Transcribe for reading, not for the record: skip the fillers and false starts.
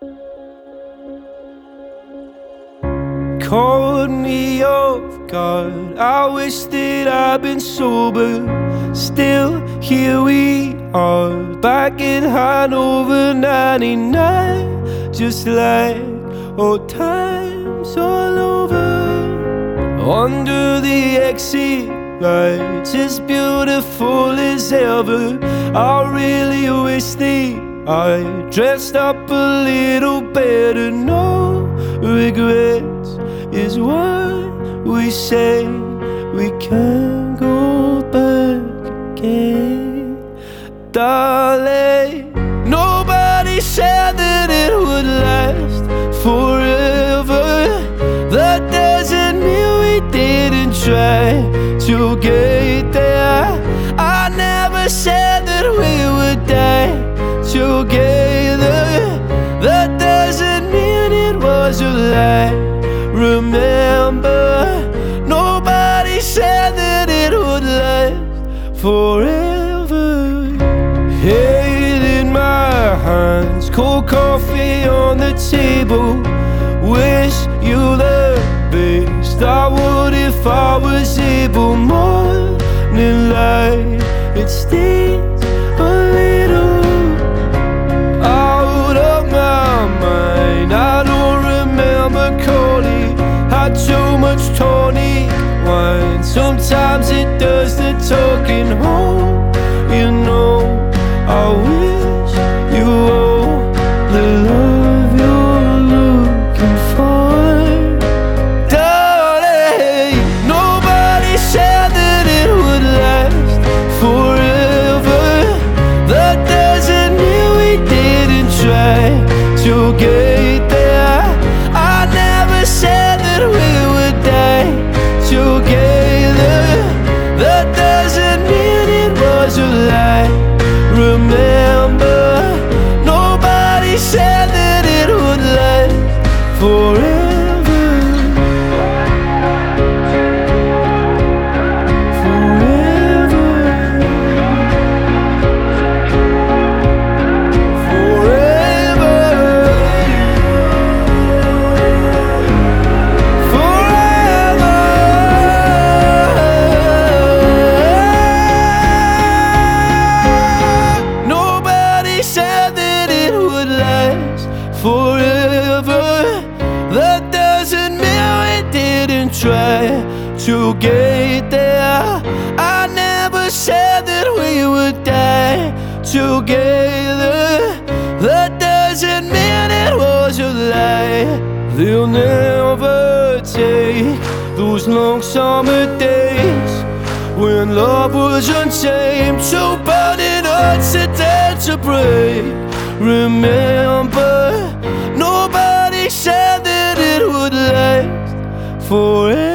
Caught me off guard. I wish that I'd been sober. Still, here we are, back in Hanover 99. Just like old times all over. Under the exit lights, as beautiful as ever. I really wish that I dressed up a little better. No regrets is what we say. We can't go back again, darling. Nobody said that it would last forever. That doesn't mean we didn't try to get there. I never said that we would die together. That doesn't mean it was a lie. Remember, nobody said that it would last forever. Head in my hands, cold coffee on the table. Wish you the best. I would if I was able. Morning light, it stings a little. Out of my mind, I don't remember calling. Had too much tonic wine. Sometimes it does the talking home. You know, I wish you all the love you're looking for, darling. Nobody said that it would last forever. That doesn't mean we didn't try to get there. I never said that we would die together. That doesn't mean it was a lie. Remember, nobody said that it would last forever. Forever, that doesn't mean we didn't try to get there. I never said that we would die together. That doesn't mean it was a lie. They'll never take those long summer days when love was untamed, so burning hearts that dared to break. Remember, nobody said that it would last forever.